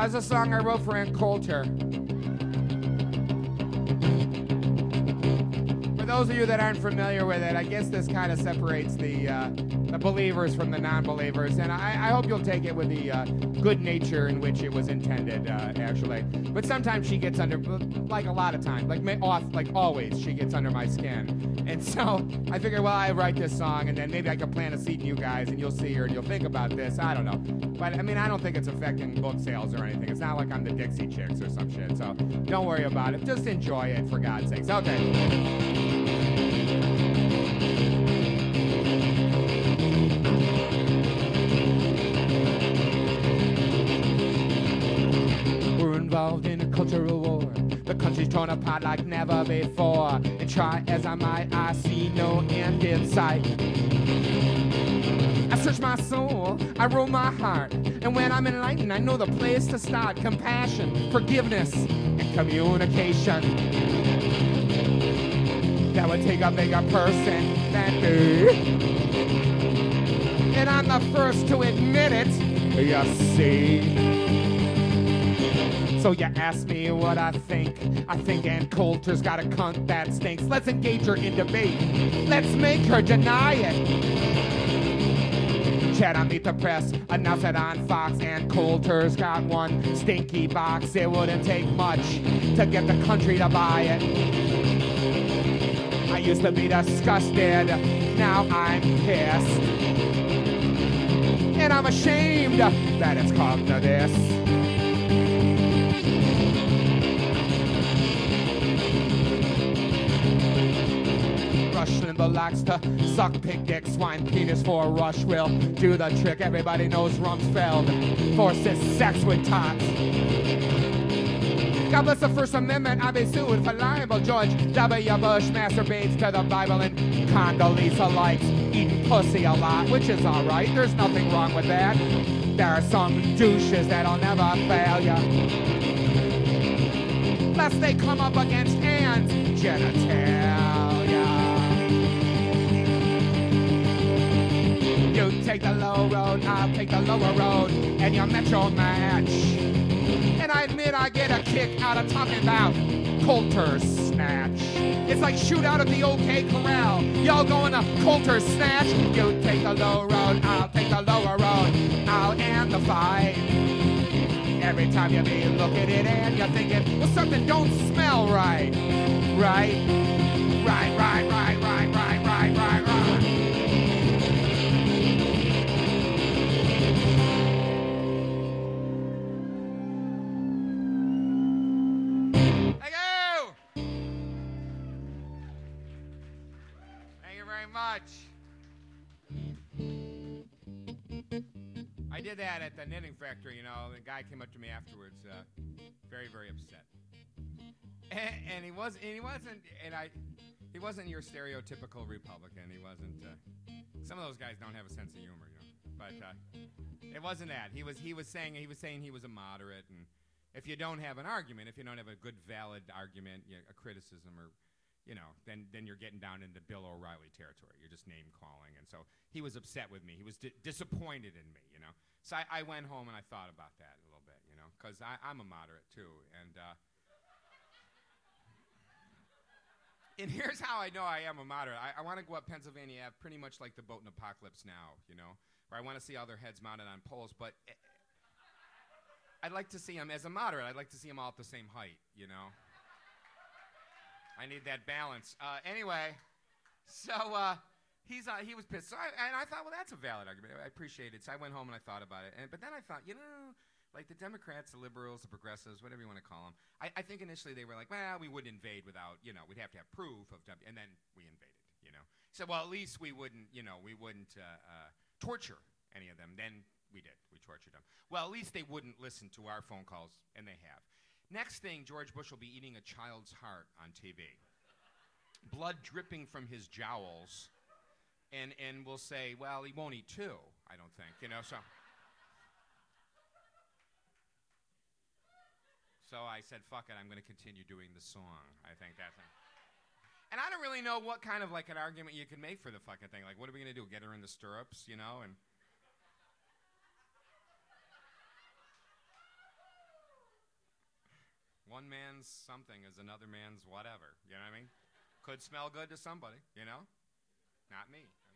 That's a song I wrote for Ann Coulter. For those of you that aren't familiar with it, I guess this kind of separates the believers from the non-believers, and I hope you'll take it with the good nature in which it was intended, actually. But sometimes she gets under, like a lot of times, like always, she gets under my skin. And so I figured, well, I write this song, and then maybe I can plant a seed in you guys, and you'll see her, and you'll think about this. I don't know. But, I mean, I don't think it's affecting book sales or anything. It's not like I'm the Dixie Chicks or some shit, so don't worry about it. Just enjoy it, for God's sakes. Okay. Involved in a cultural war. The country's torn apart like never before. And try as I might, I see no end in sight. I search my soul, I roll my heart. And when I'm enlightened, I know the place to start. Compassion, forgiveness, and communication. That would take a bigger person than me. And I'm the first to admit it, you see. So you ask me what I think. I think Ann Coulter's got a cunt that stinks. Let's engage her in debate. Let's make her deny it. Chat on Meet the Press, announce it on Fox. Ann Coulter's got one stinky box. It wouldn't take much to get the country to buy it. I used to be disgusted, now I'm pissed. And I'm ashamed that it's come to this. Rush Limbaugh likes to suck pig dick, swine penis for a rush will do the trick. Everybody knows Rumsfeld forces sex with tots. God bless the First Amendment, I'll be sued for libel. George W. Bush masturbates to the Bible and Condoleezza likes eating pussy a lot, which is alright, there's nothing wrong with that. There are some douches that'll never fail ya. Lest they come up against Ann's genitalia. You take the low road, I'll take the lower road, and your metro match. And I admit I get a kick out of talking about Coulter's snatch. It's like shoot out at the OK Corral. Y'all going to Coulter's snatch? You take the low road, I'll take the lower road. I'll end the fight. Every time you be looking at it and you're thinking, well, something don't smell right. Right? Right. I did that at the knitting factory, you know. The guy came up to me afterwards, very, very upset. And he wasn't your stereotypical Republican. He wasn't. Some of those guys don't have a sense of humor, you know. But it wasn't that. He was saying he was a moderate, and if you don't have an argument, if you don't have a good, valid argument, a criticism, or then you're getting down into Bill O'Reilly territory. You're just name calling, and so he was upset with me. He was disappointed in me, you know. So I went home and I thought about that a little bit, you know, because I'm a moderate too, and here's how I know I am a moderate. I want to go up Pennsylvania Ave pretty much like the boat in Apocalypse Now, you know, where I want to see all their heads mounted on poles, but I'd like to see them as a moderate. I'd like to see them all at the same height, you know. I need that balance. Anyway, so he was pissed. So I thought, well, that's a valid argument. I appreciate it. So I went home and I thought about it. But then I thought, like the Democrats, the liberals, the progressives, whatever you want to call them, I think initially they were like, well, we wouldn't invade without, we'd have to have proof of, and then we invaded, you know. So, well, at least we wouldn't torture any of them. Then we did. We tortured them. Well, at least they wouldn't listen to our phone calls, and they have. Next thing, George Bush will be eating a child's heart on TV. Blood dripping from his jowls. And we'll say, well, he won't eat two, I don't think, so. So I said, fuck it, I'm going to continue doing the song. I think that's it. And I don't really know what kind of, like, an argument you can make for the fucking thing. Like, what are we going to do, get her in the stirrups, and... One man's something is another man's whatever. You know what I mean? Could smell good to somebody, you know? Not me.